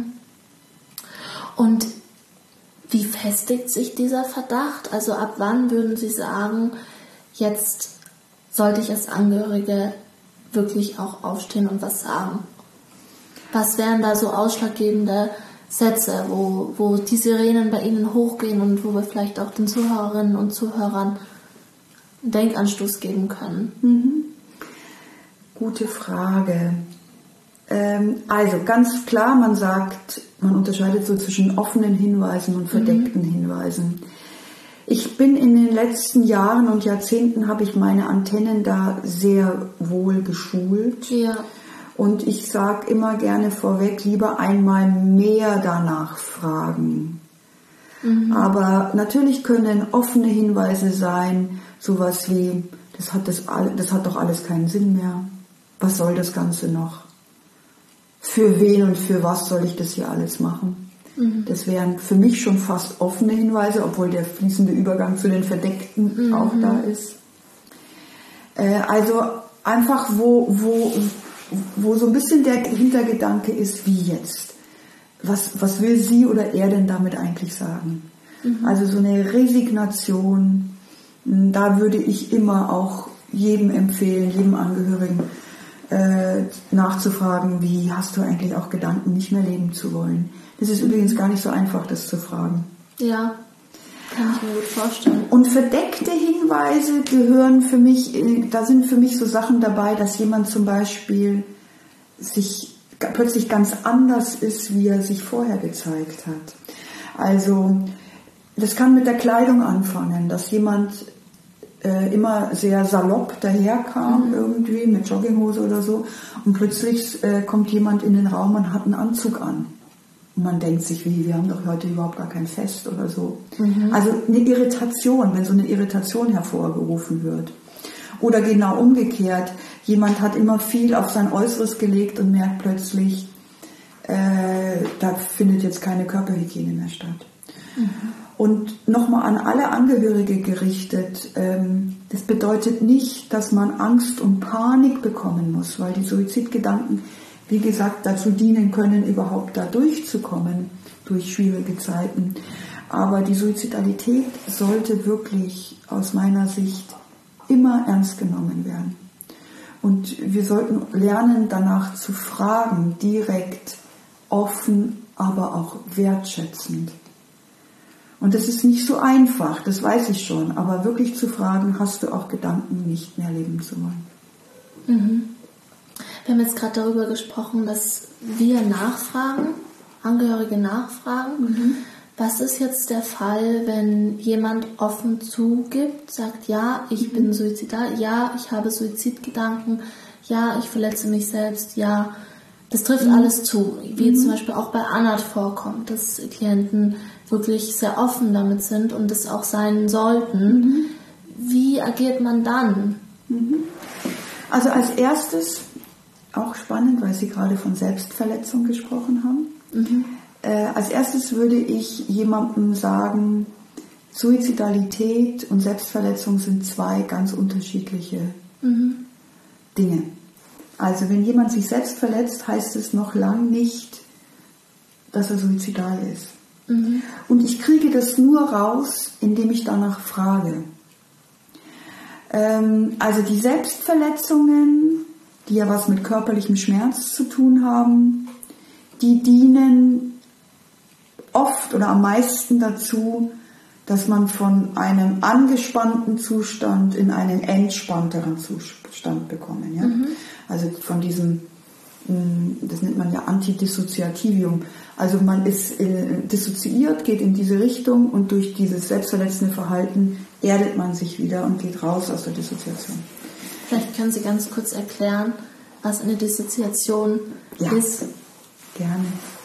Und wie festigt sich dieser Verdacht? Also ab wann würden Sie sagen, jetzt sollte ich als Angehörige wirklich auch aufstehen und was sagen? Was wären da so ausschlaggebende Sätze, wo, wo die Sirenen bei Ihnen hochgehen und wo wir vielleicht auch den Zuhörerinnen und Zuhörern einen Denkanstoß geben können? Mhm. Gute Frage. Ähm, also ganz klar, man sagt, man unterscheidet so zwischen offenen Hinweisen und verdeckten mhm. Hinweisen. Ich bin in den letzten Jahren und Jahrzehnten, habe ich meine Antennen da sehr wohl geschult. Ja. Und ich sage immer gerne vorweg, lieber einmal mehr danach fragen. Mhm. Aber natürlich können offene Hinweise sein, sowas wie, das hat, das, das hat doch alles keinen Sinn mehr. Was soll das Ganze noch? Für wen und für was soll ich das hier alles machen? Das wären für mich schon fast offene Hinweise, obwohl der fließende Übergang zu den Verdeckten mhm. auch da ist. Äh, also einfach, wo, wo, wo so ein bisschen der Hintergedanke ist, wie jetzt? Was, was will sie oder er denn damit eigentlich sagen? Mhm. Also so eine Resignation, da würde ich immer auch jedem empfehlen, jedem Angehörigen, äh, nachzufragen, wie hast du eigentlich auch Gedanken, nicht mehr leben zu wollen? Das ist mhm. übrigens gar nicht so einfach, das zu fragen. Ja, kann ich mir gut vorstellen. Und verdeckte Hinweise gehören für mich, da sind für mich so Sachen dabei, dass jemand zum Beispiel sich plötzlich ganz anders ist, wie er sich vorher gezeigt hat. Also das kann mit der Kleidung anfangen, dass jemand äh, immer sehr salopp daherkam, mhm. irgendwie mit Jogginghose oder so, und plötzlich äh, kommt jemand in den Raum und hat einen Anzug an. Und man denkt sich, wie, wir haben doch heute überhaupt gar kein Fest oder so. Mhm. Also eine Irritation, wenn so eine Irritation hervorgerufen wird. Oder genau umgekehrt, jemand hat immer viel auf sein Äußeres gelegt und merkt plötzlich, äh, da findet jetzt keine Körperhygiene mehr statt. Mhm. Und nochmal an alle Angehörige gerichtet, ähm, das bedeutet nicht, dass man Angst und Panik bekommen muss, weil die Suizidgedanken, wie gesagt, dazu dienen können, überhaupt da durchzukommen, durch schwierige Zeiten. Aber die Suizidalität sollte wirklich aus meiner Sicht immer ernst genommen werden. Und wir sollten lernen, danach zu fragen, direkt, offen, aber auch wertschätzend. Und das ist nicht so einfach, das weiß ich schon, aber wirklich zu fragen, hast du auch Gedanken, nicht mehr leben zu wollen? Mhm. Wir haben jetzt gerade darüber gesprochen, dass wir nachfragen, Angehörige nachfragen. Mhm. Was ist jetzt der Fall, wenn jemand offen zugibt, sagt, ja, ich bin suizidal, ja, ich habe Suizidgedanken, ja, ich verletze mich selbst, ja, das trifft mhm. alles zu. Wie mhm. zum Beispiel auch bei Anat vorkommt, dass Klienten wirklich sehr offen damit sind und es auch sein sollten. Mhm. Wie agiert man dann? Mhm. Also als erstes, auch spannend, weil Sie gerade von Selbstverletzung gesprochen haben, mhm. äh, als erstes würde ich jemandem sagen, Suizidalität und Selbstverletzung sind zwei ganz unterschiedliche mhm. Dinge. Also wenn jemand sich selbst verletzt, heißt es noch lang nicht, dass er suizidal ist. Mhm. Und ich kriege das nur raus, indem ich danach frage. Ähm, also die Selbstverletzungen, die ja was mit körperlichem Schmerz zu tun haben, die dienen oft oder am meisten dazu, dass man von einem angespannten Zustand in einen entspannteren Zustand bekommen. Ja? Mhm. Also von diesem, das nennt man ja Antidissoziativum. Also man ist äh, dissoziiert, geht in diese Richtung und durch dieses selbstverletzende Verhalten erdet man sich wieder und geht raus aus der Dissoziation. Vielleicht können Sie ganz kurz erklären, was eine Dissoziation ja, ist. Gerne.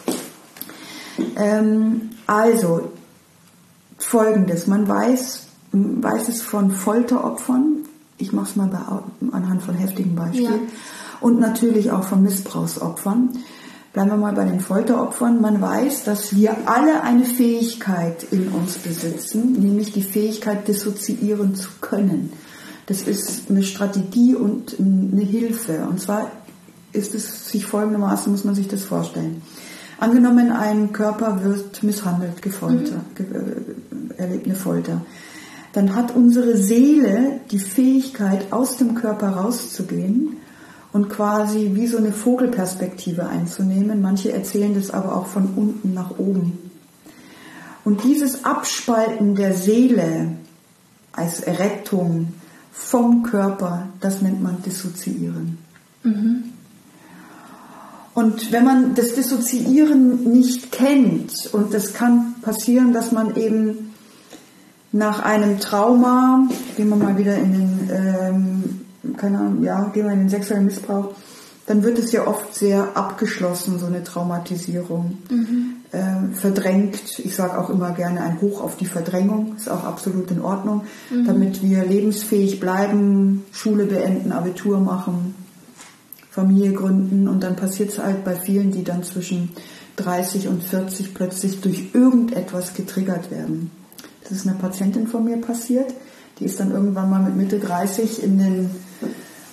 Ähm, also, Folgendes. Man weiß, weiß es von Folteropfern, ich mache es mal bei, anhand von heftigen Beispielen, ja. Und natürlich auch von Missbrauchsopfern. Bleiben wir mal bei den Folteropfern. Man weiß, dass wir alle eine Fähigkeit in uns besitzen, nämlich die Fähigkeit, dissoziieren zu können. Das ist eine Strategie und eine Hilfe. Und zwar ist es sich folgendermaßen, muss man sich das vorstellen. Angenommen, ein Körper wird misshandelt, gefoltert, mhm. erlebt eine Folter. Dann hat unsere Seele die Fähigkeit, aus dem Körper rauszugehen und quasi wie so eine Vogelperspektive einzunehmen. Manche erzählen das aber auch von unten nach oben. Und dieses Abspalten der Seele als Rettung vom Körper, das nennt man Dissoziieren. Mhm. Und wenn man das Dissoziieren nicht kennt, und das kann passieren, dass man eben nach einem Trauma, gehen wir mal wieder in den, ähm, keine Ahnung, ja, gehen wir in den sexuellen Missbrauch, dann wird es ja oft sehr abgeschlossen, so eine Traumatisierung, mhm. äh, verdrängt. Ich sage auch immer gerne ein Hoch auf die Verdrängung, ist auch absolut in Ordnung, mhm. damit wir lebensfähig bleiben, Schule beenden, Abitur machen, Familie gründen, und dann passiert es halt bei vielen, die dann zwischen dreißig und vierzig plötzlich durch irgendetwas getriggert werden. Das ist einer Patientin von mir passiert, die ist dann irgendwann mal mit Mitte dreißig in den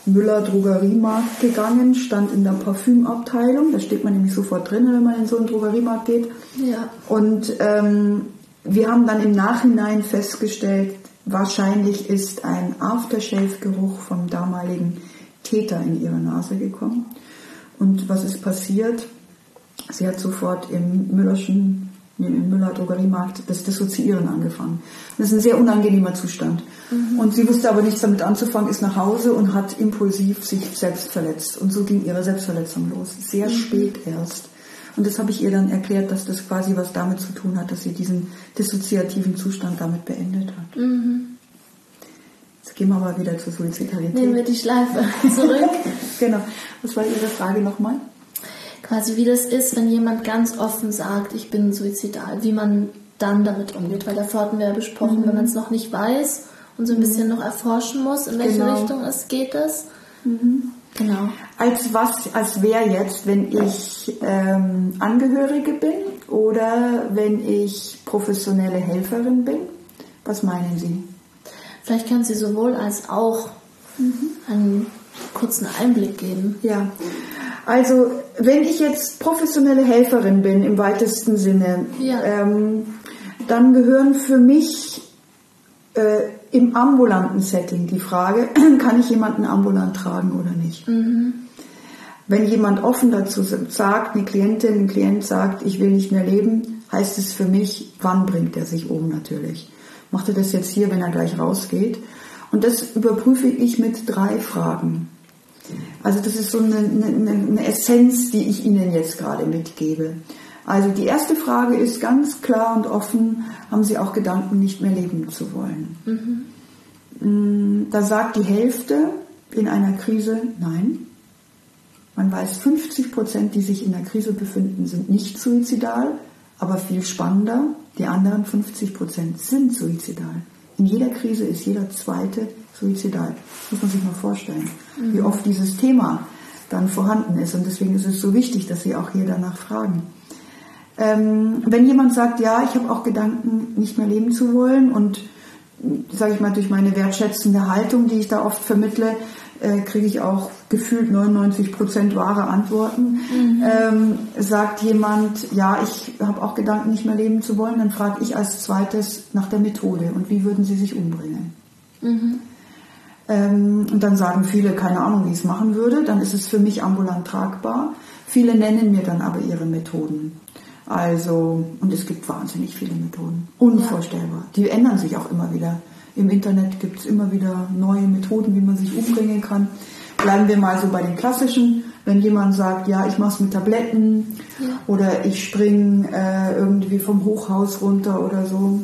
Müller Drogeriemarkt gegangen, stand in der Parfümabteilung. Da steht man nämlich sofort drin, wenn man in so einen Drogeriemarkt geht. Ja. Und ähm, wir haben dann im Nachhinein festgestellt, wahrscheinlich ist ein Aftershave-Geruch vom damaligen Täter in ihre Nase gekommen. Und was ist passiert? Sie hat sofort im Müllerschen, im Müller Drogeriemarkt das Dissoziieren angefangen. Das ist ein sehr unangenehmer Zustand. Mhm. Und sie wusste aber nichts damit anzufangen, ist nach Hause und hat impulsiv sich selbst verletzt. Und so ging ihre Selbstverletzung los. Sehr mhm. spät erst. Und das habe ich ihr dann erklärt, dass das quasi was damit zu tun hat, dass sie diesen dissoziativen Zustand damit beendet hat. Mhm. Jetzt gehen wir aber wieder zur Suizidalität. Nehmen wir die Schleife zurück. Genau. Was war Ihre Frage nochmal? Quasi wie das ist, wenn jemand ganz offen sagt, ich bin suizidal, wie man dann damit umgeht. Weil davor hatten wir ja besprochen, mhm. wenn man es noch nicht weiß und so ein bisschen mhm. noch erforschen muss, in welche genau. Richtung es geht es. Mhm. Genau. Als was, als wäre jetzt, wenn ich ähm, Angehörige bin oder wenn ich professionelle Helferin bin? Was meinen Sie? Vielleicht können Sie sowohl als auch mhm. einen kurzen Einblick geben. Ja, also wenn ich jetzt professionelle Helferin bin im weitesten Sinne, ja. ähm, dann gehören für mich äh, im ambulanten Setting die Frage, kann ich jemanden ambulant tragen oder nicht? Mhm. Wenn jemand offen dazu sagt, eine Klientin, ein Klient sagt, ich will nicht mehr leben, heißt es für mich, wann bringt er sich um natürlich? Macht er das jetzt hier, wenn er gleich rausgeht? Und das überprüfe ich mit drei Fragen. Also das ist so eine, eine, eine Essenz, die ich Ihnen jetzt gerade mitgebe. Also die erste Frage ist ganz klar und offen, haben Sie auch Gedanken, nicht mehr leben zu wollen? Mhm. Da sagt die Hälfte in einer Krise nein. Man weiß, fünfzig Prozent, die sich in der Krise befinden, sind nicht suizidal, aber viel spannender, die anderen fünfzig Prozent sind suizidal. In jeder Krise ist jeder Zweite suizidal. Das muss man sich mal vorstellen, mhm. wie oft dieses Thema dann vorhanden ist. Und deswegen ist es so wichtig, dass Sie auch hier danach fragen. Ähm, wenn jemand sagt, ja, ich habe auch Gedanken, nicht mehr leben zu wollen und, sage ich mal, durch meine wertschätzende Haltung, die ich da oft vermittle, äh, kriege ich auch gefühlt neunundneunzig Prozent wahre Antworten. Mhm. Ähm, sagt jemand, ja, ich habe auch Gedanken, nicht mehr leben zu wollen, dann frage ich als zweites nach der Methode und wie würden Sie sich umbringen? Mhm. Ähm, und dann sagen viele, keine Ahnung, wie ich es machen würde, dann ist es für mich ambulant tragbar. Viele nennen mir dann aber ihre Methoden. Also, und es gibt wahnsinnig viele Methoden. Unvorstellbar. Die ändern sich auch immer wieder. Im Internet gibt es immer wieder neue Methoden, wie man sich umbringen kann. Bleiben wir mal so bei den klassischen. Wenn jemand sagt, ja, ich mache es mit Tabletten ja. oder ich springe äh, irgendwie vom Hochhaus runter oder so.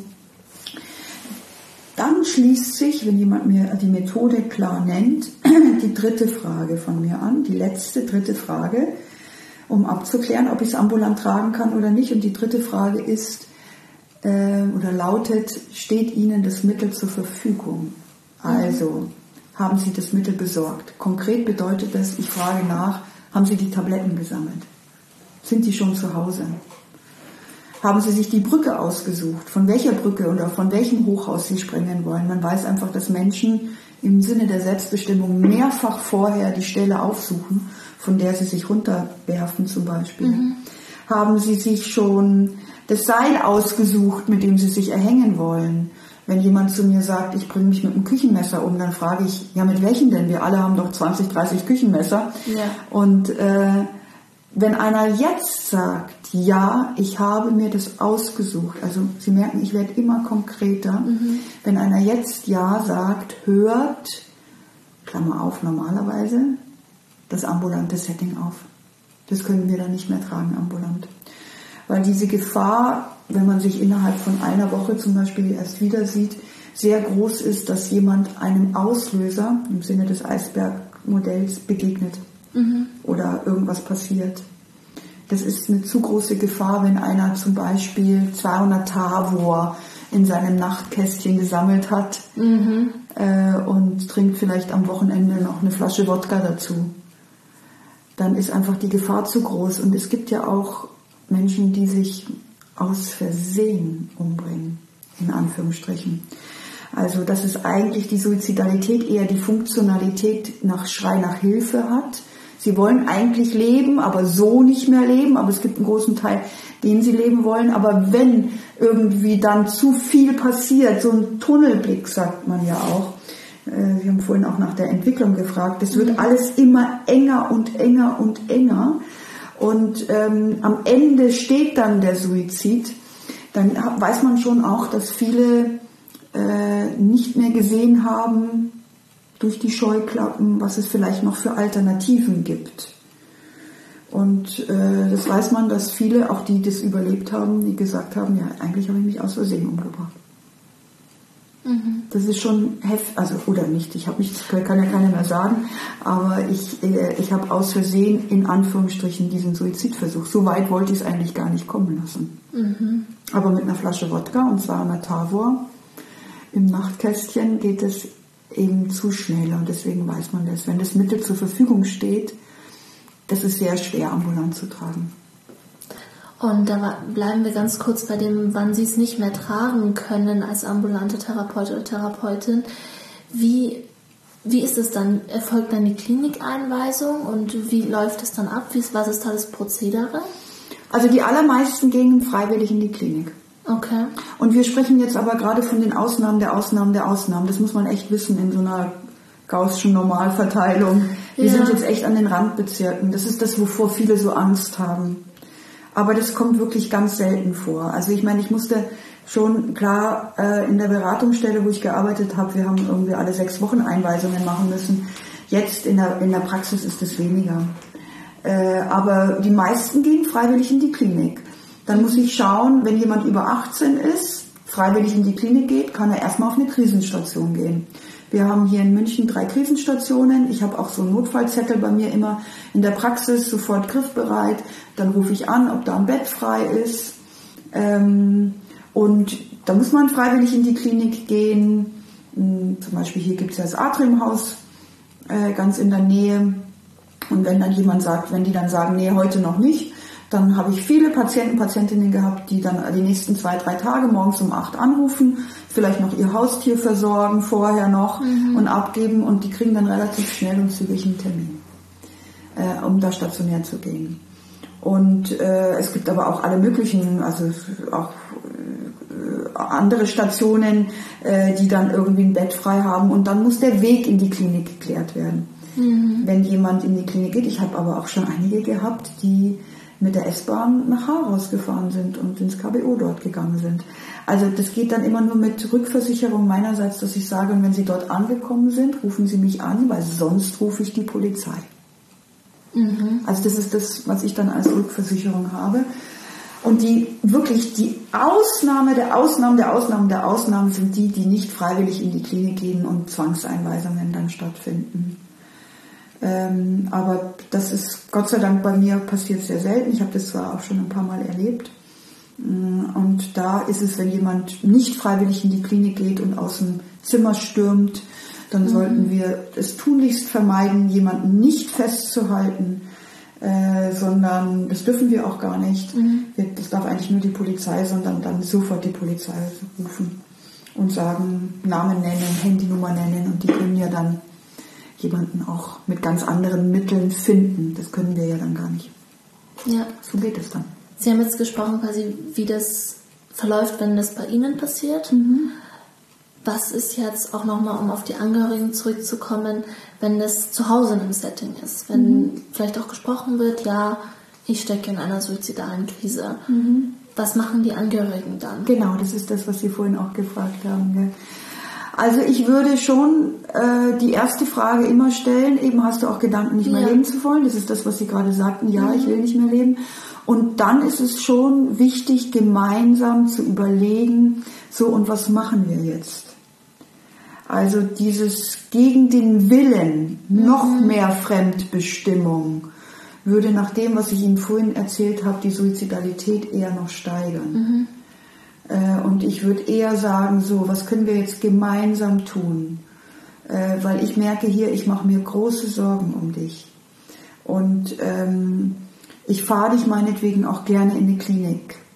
Dann schließt sich, wenn jemand mir die Methode klar nennt, die dritte Frage von mir an, die letzte dritte Frage, um abzuklären, ob ich es ambulant tragen kann oder nicht. Und die dritte Frage ist, äh, oder lautet, steht Ihnen das Mittel zur Verfügung? Also, haben Sie das Mittel besorgt? Konkret bedeutet das, ich frage nach, haben Sie die Tabletten gesammelt? Sind die schon zu Hause? Haben Sie sich die Brücke ausgesucht? Von welcher Brücke oder von welchem Hochhaus Sie springen wollen? Man weiß einfach, dass Menschen im Sinne der Selbstbestimmung mehrfach vorher die Stelle aufsuchen, von der sie sich runterwerfen zum Beispiel. Mhm. Haben Sie sich schon das Seil ausgesucht, mit dem Sie sich erhängen wollen? Wenn jemand zu mir sagt, ich bringe mich mit einem Küchenmesser um, dann frage ich, ja, mit welchem denn? Wir alle haben doch zwanzig, dreißig Küchenmesser. Ja. Und äh, wenn einer jetzt sagt, ja, ich habe mir das ausgesucht, also Sie merken, ich werde immer konkreter, mhm. wenn einer jetzt ja sagt, hört, Klammer auf, normalerweise, das ambulante Setting auf. Das können wir dann nicht mehr tragen, ambulant. Weil diese Gefahr, wenn man sich innerhalb von einer Woche zum Beispiel erst wieder sieht, sehr groß ist, dass jemand einem Auslöser im Sinne des Eisbergmodells begegnet mhm. oder irgendwas passiert. Das ist eine zu große Gefahr, wenn einer zum Beispiel zweihundert Tavor in seinem Nachtkästchen gesammelt hat mhm. äh, und trinkt vielleicht am Wochenende noch eine Flasche Wodka dazu. Dann ist einfach die Gefahr zu groß. Und es gibt ja auch Menschen, die sich aus Versehen umbringen, in Anführungsstrichen. Also dass es eigentlich die Suizidalität eher die Funktionalität nach Schrei nach Hilfe hat. Sie wollen eigentlich leben, aber so nicht mehr leben, aber es gibt einen großen Teil, den sie leben wollen. Aber wenn irgendwie dann zu viel passiert, so ein Tunnelblick sagt man ja auch, äh, wir haben vorhin auch nach der Entwicklung gefragt, es wird alles immer enger und enger und enger und ähm, am Ende steht dann der Suizid, dann weiß man schon auch, dass viele äh, nicht mehr gesehen haben, durch die Scheuklappen, was es vielleicht noch für Alternativen gibt. Und äh, das weiß man, dass viele, auch die das überlebt haben, die gesagt haben, ja, eigentlich habe ich mich aus Versehen umgebracht. Mhm. Das ist schon heftig, also oder nicht, ich habe mich, das kann ja keiner mehr sagen, aber ich, äh, ich habe aus Versehen in Anführungsstrichen diesen Suizidversuch. So weit wollte ich es eigentlich gar nicht kommen lassen. Mhm. Aber mit einer Flasche Wodka, und zwar einer Tavor, im Nachtkästchen geht es eben zu schnell und deswegen weiß man das. Wenn das Mittel zur Verfügung steht, das ist sehr schwer ambulant zu tragen. Und da bleiben wir ganz kurz bei dem, wann Sie es nicht mehr tragen können als ambulante Therapeut oder Therapeutin. Wie, wie ist es dann? Erfolgt dann die Klinikeinweisung und wie läuft es dann ab? Wie, was ist da das Prozedere? Also die allermeisten gehen freiwillig in die Klinik. Okay. Und wir sprechen jetzt aber gerade von den Ausnahmen der Ausnahmen der Ausnahmen. Das muss man echt wissen in so einer gaußschen Normalverteilung. Wir ja. sind jetzt echt an den Randbezirken. Das ist das, wovor viele so Angst haben. Aber das kommt wirklich ganz selten vor. Also ich meine, ich musste schon, klar, äh, in der Beratungsstelle, wo ich gearbeitet habe, wir haben irgendwie alle sechs Wochen Einweisungen machen müssen. Jetzt in der, in der Praxis ist es weniger. Äh, aber die meisten gehen freiwillig in die Klinik. Dann muss ich schauen, wenn jemand über achtzehn ist, freiwillig in die Klinik geht, kann er erstmal auf eine Krisenstation gehen. Wir haben hier in München drei Krisenstationen. Ich habe auch so einen Notfallzettel bei mir immer in der Praxis, sofort griffbereit. Dann rufe ich an, ob da ein Bett frei ist. Und da muss man freiwillig in die Klinik gehen. Zum Beispiel hier gibt es ja das Atriumhaus ganz in der Nähe. Und wenn dann jemand sagt, wenn die dann sagen, nee, heute noch nicht, dann habe ich viele Patienten, Patientinnen gehabt, die dann die nächsten zwei, drei Tage morgens um acht anrufen, vielleicht noch ihr Haustier versorgen, vorher noch mhm. und abgeben und die kriegen dann relativ schnell und zügig einen Termin, äh, um da stationär zu gehen. Und äh, es gibt aber auch alle möglichen, also auch äh, andere Stationen, äh, die dann irgendwie ein Bett frei haben und dann muss der Weg in die Klinik geklärt werden. Mhm. Wenn jemand in die Klinik geht, ich habe aber auch schon einige gehabt, die mit der S-Bahn nach Haros gefahren sind und ins K B O dort gegangen sind. Also das geht dann immer nur mit Rückversicherung meinerseits, dass ich sage, wenn Sie dort angekommen sind, rufen Sie mich an, weil sonst rufe ich die Polizei. Mhm. Also das ist das, was ich dann als Rückversicherung habe. Und die wirklich die Ausnahme der Ausnahmen der Ausnahmen der Ausnahmen sind die, die nicht freiwillig in die Klinik gehen und Zwangseinweisungen dann stattfinden. Ähm, aber das ist Gott sei Dank bei mir passiert sehr selten. Ich habe das zwar auch schon ein paar Mal erlebt. Und da ist es, wenn jemand nicht freiwillig in die Klinik geht und aus dem Zimmer stürmt, dann mhm. sollten wir es tunlichst vermeiden, jemanden nicht festzuhalten, äh, sondern das dürfen wir auch gar nicht. Mhm. Das darf eigentlich nur die Polizei, sondern dann sofort die Polizei rufen und sagen, Namen nennen, Handynummer nennen und die können ja dann jemanden auch mit ganz anderen Mitteln finden. Das können wir ja dann gar nicht. Ja. So geht es dann. Sie haben jetzt gesprochen, quasi, wie das verläuft, wenn das bei Ihnen passiert. Mhm. Was ist jetzt auch nochmal, um auf die Angehörigen zurückzukommen, wenn das zu Hause in einem Setting ist? Wenn mhm. vielleicht auch gesprochen wird, ja, ich stecke in einer suizidalen Krise. Mhm. Was machen die Angehörigen dann? Genau, das ist das, was Sie vorhin auch gefragt haben. Gell? Also ich würde schon äh, die erste Frage immer stellen, eben hast du auch Gedanken, nicht mehr ja. leben zu wollen? Das ist das, was Sie gerade sagten, ja, mhm. ich will nicht mehr leben. Und dann ist es schon wichtig, gemeinsam zu überlegen, so und was machen wir jetzt? Also dieses gegen den Willen, noch mhm. mehr Fremdbestimmung, würde nach dem, was ich Ihnen vorhin erzählt habe, die Suizidalität eher noch steigern. Mhm. Und ich würde eher sagen, so, was können wir jetzt gemeinsam tun? Weil ich merke hier, ich mache mir große Sorgen um dich. Und ähm, ich fahre dich meinetwegen auch gerne in die Klinik.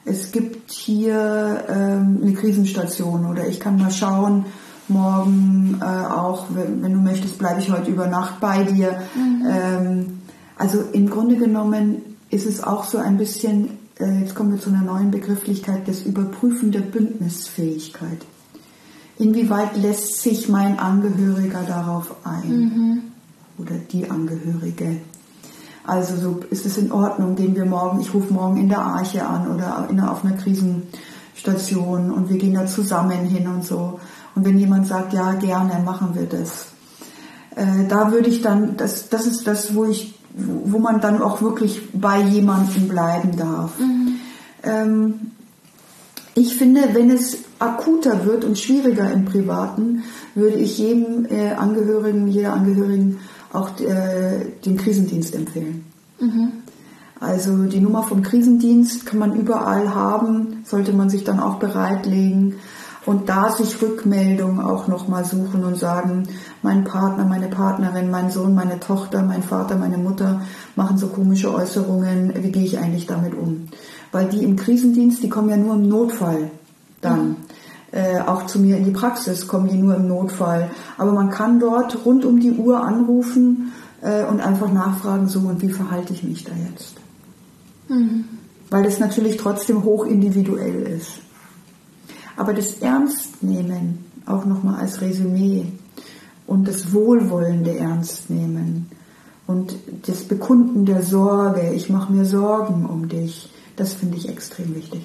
es gibt hier ähm, eine Krisenstation oder ich kann mal schauen, morgen äh, auch, wenn, wenn du möchtest, bleibe ich heute über Nacht bei dir. Mhm. Ähm, also im Grunde genommen ist es auch so ein bisschen, äh, jetzt kommen wir zu einer neuen Begrifflichkeit, das Überprüfen der Bündnisfähigkeit. Inwieweit lässt sich mein Angehöriger darauf ein? Mhm. Oder die Angehörige? Also so ist es in Ordnung, gehen wir morgen, ich rufe morgen in der Arche an oder in, auf einer Krisenstation und wir gehen da zusammen hin und so. Und wenn jemand sagt, ja, gerne, machen wir das. Äh, da würde ich dann, das, das ist das, wo ich, wo man dann auch wirklich bei jemandem bleiben darf. Mhm. Ähm, ich finde, wenn es akuter wird und schwieriger im Privaten, würde ich jedem äh, Angehörigen, jeder Angehörigen auch äh, den Krisendienst empfehlen. Mhm. Also die Nummer vom Krisendienst kann man überall haben, sollte man sich dann auch bereitlegen und da sich Rückmeldungen auch nochmal suchen und sagen, mein Partner, meine Partnerin, mein Sohn, meine Tochter, mein Vater, meine Mutter machen so komische Äußerungen, wie gehe ich eigentlich damit um? Weil die im Krisendienst, die kommen ja nur im Notfall dann. Mhm. Äh, auch zu mir in die Praxis kommen die nur im Notfall. Aber man kann dort rund um die Uhr anrufen äh, und einfach nachfragen, so und wie verhalte ich mich da jetzt? Mhm. Weil das natürlich trotzdem hoch individuell ist. Aber das Ernstnehmen, auch nochmal als Resümee, und das wohlwollende Ernstnehmen und das Bekunden der Sorge, ich mache mir Sorgen um dich, das finde ich extrem wichtig.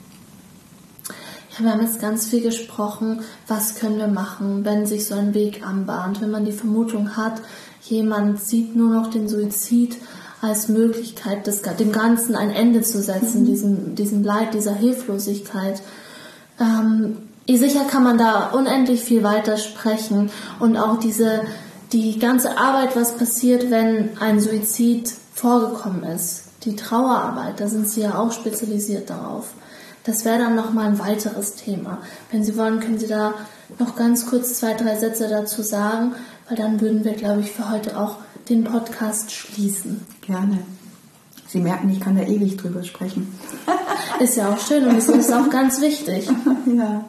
Ja, wir haben jetzt ganz viel gesprochen, was können wir machen, wenn sich so ein Weg anbahnt, wenn man die Vermutung hat, jemand sieht nur noch den Suizid als Möglichkeit, das, dem Ganzen ein Ende zu setzen, mhm. diesem, diesem Leid, dieser Hilflosigkeit. Ähm, sicher kann man da unendlich viel weiter sprechen und auch diese, die ganze Arbeit, was passiert, wenn ein Suizid vorgekommen ist, die Trauerarbeit, da sind Sie ja auch spezialisiert darauf. Das wäre dann nochmal ein weiteres Thema. Wenn Sie wollen, können Sie da noch ganz kurz zwei, drei Sätze dazu sagen, weil dann würden wir, glaube ich, für heute auch den Podcast schließen. Gerne. Sie merken, ich kann da ewig drüber sprechen. Ist ja auch schön und es ist auch ganz wichtig. Ja,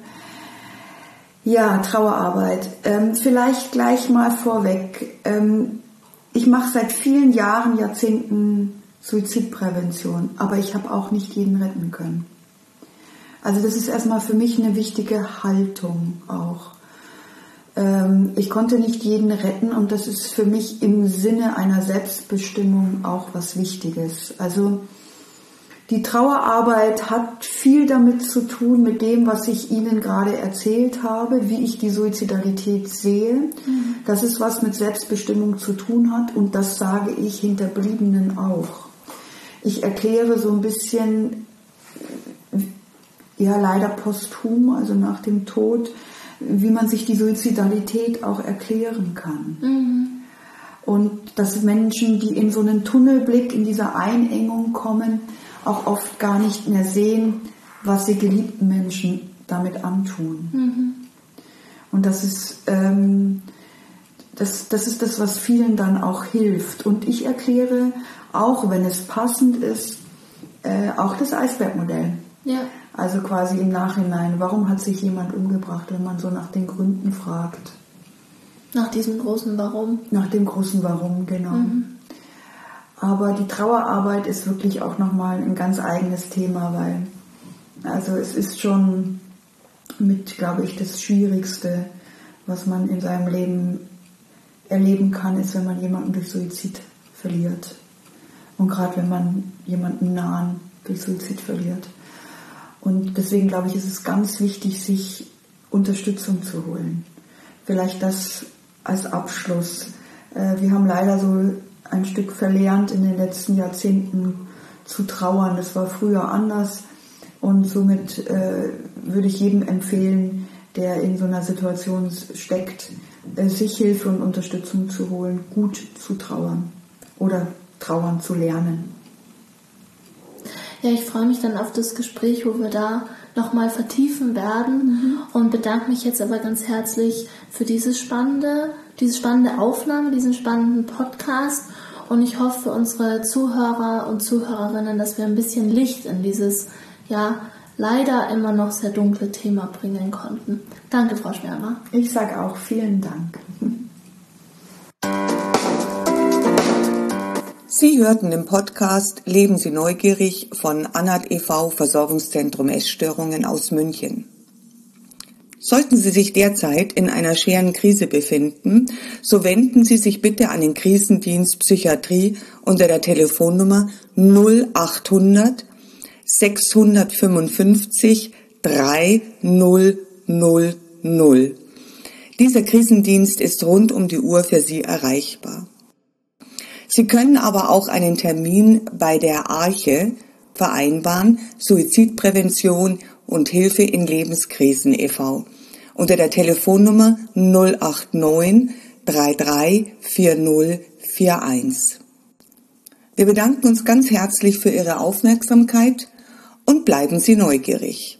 ja, Trauerarbeit. Ähm, vielleicht gleich mal vorweg. Ähm, ich mache seit vielen Jahren, Jahrzehnten Suizidprävention, aber ich habe auch nicht jeden retten können. Also das ist erstmal für mich eine wichtige Haltung auch. Ähm, ich konnte nicht jeden retten und das ist für mich im Sinne einer Selbstbestimmung auch was Wichtiges. Also die Trauerarbeit hat viel damit zu tun, mit dem, was ich Ihnen gerade erzählt habe, wie ich die Suizidalität sehe. Mhm. Das ist was mit Selbstbestimmung zu tun hat und das sage ich Hinterbliebenen auch. Ich erkläre so ein bisschen, ja leider posthum, also nach dem Tod, wie man sich die Suizidalität auch erklären kann. Mhm. Und dass Menschen, die in so einen Tunnelblick, in dieser Einengung kommen, auch oft gar nicht mehr sehen, was sie geliebten Menschen damit antun. Mhm. Und das ist, ähm, das, das ist das, was vielen dann auch hilft. Und ich erkläre, auch wenn es passend ist, äh, auch das Eisbergmodell. Ja. Also quasi im Nachhinein, warum hat sich jemand umgebracht, wenn man so nach den Gründen fragt. Nach diesem großen Warum? Nach dem großen Warum, genau. Mhm. Aber die Trauerarbeit ist wirklich auch nochmal ein ganz eigenes Thema, weil also es ist schon mit, glaube ich, das Schwierigste, was man in seinem Leben erleben kann, ist, wenn man jemanden durch Suizid verliert. Und gerade wenn man jemanden nahen durch Suizid verliert. Und deswegen, glaube ich, ist es ganz wichtig, sich Unterstützung zu holen. Vielleicht das als Abschluss. Wir haben leider so ein Stück verlernt in den letzten Jahrzehnten zu trauern. Das war früher anders und somit äh, würde ich jedem empfehlen, der in so einer Situation steckt, äh, sich Hilfe und Unterstützung zu holen, gut zu trauern oder trauern zu lernen. Ja, ich freue mich dann auf das Gespräch, wo wir da nochmal vertiefen werden mhm. und bedanke mich jetzt aber ganz herzlich für dieses spannende, diese spannende Aufnahme, diesen spannenden Podcast und ich hoffe für unsere Zuhörer und Zuhörerinnen, dass wir ein bisschen Licht in dieses ja, leider immer noch sehr dunkle Thema bringen konnten. Danke, Frau Schmermer. Ich sage auch vielen Dank. Sie hörten im Podcast Leben Sie neugierig von Anat e V Versorgungszentrum Essstörungen aus München. Sollten Sie sich derzeit in einer schweren Krise befinden, so wenden Sie sich bitte an den Krisendienst Psychiatrie unter der Telefonnummer null achthundert sechshundertfünfundfünfzig dreitausend. Dieser Krisendienst ist rund um die Uhr für Sie erreichbar. Sie können aber auch einen Termin bei der Arche vereinbaren, Suizidprävention und Hilfe in Lebenskrisen e V unter der Telefonnummer null acht neun drei drei vier null vier eins. Wir bedanken uns ganz herzlich für Ihre Aufmerksamkeit und bleiben Sie neugierig.